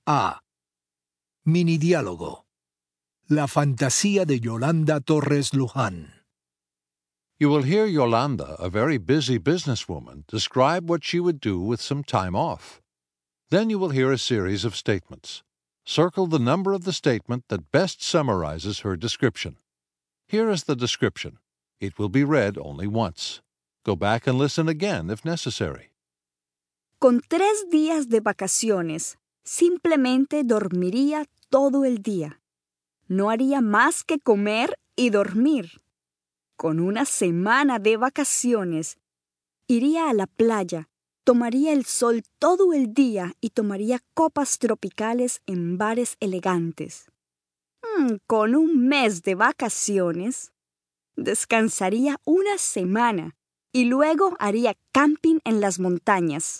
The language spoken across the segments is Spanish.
A. Mini diálogo. La fantasía de Yolanda Torres Luján. You will hear Yolanda, a very busy businesswoman, describe what she would do with some time off. Then you will hear a series of statements. Circle the number of the statement that best summarizes her description. Here is the description. It will be read only once. Go back and listen again if necessary. Con 3 días de vacaciones, simplemente dormiría todo el día. No haría más que comer y dormir. Con 1 semana de vacaciones, iría a la playa, tomaría el sol todo el día y tomaría copas tropicales en bares elegantes. Con 1 mes de vacaciones, descansaría 1 semana y luego haría camping en las montañas.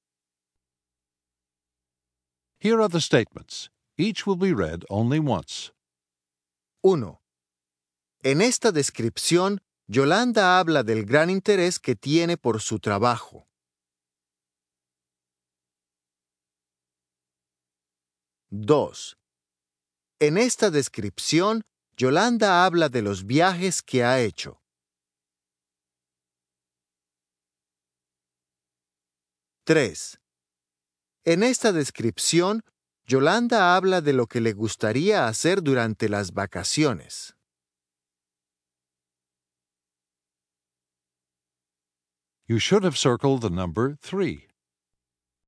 Here are the statements. Each will be read only once. 1. En esta descripción, Yolanda habla del gran interés que tiene por su trabajo. 2. En esta descripción, Yolanda habla de los viajes que ha hecho. 3. En esta descripción, Yolanda habla de lo que le gustaría hacer durante las vacaciones. You should have circled the number 3.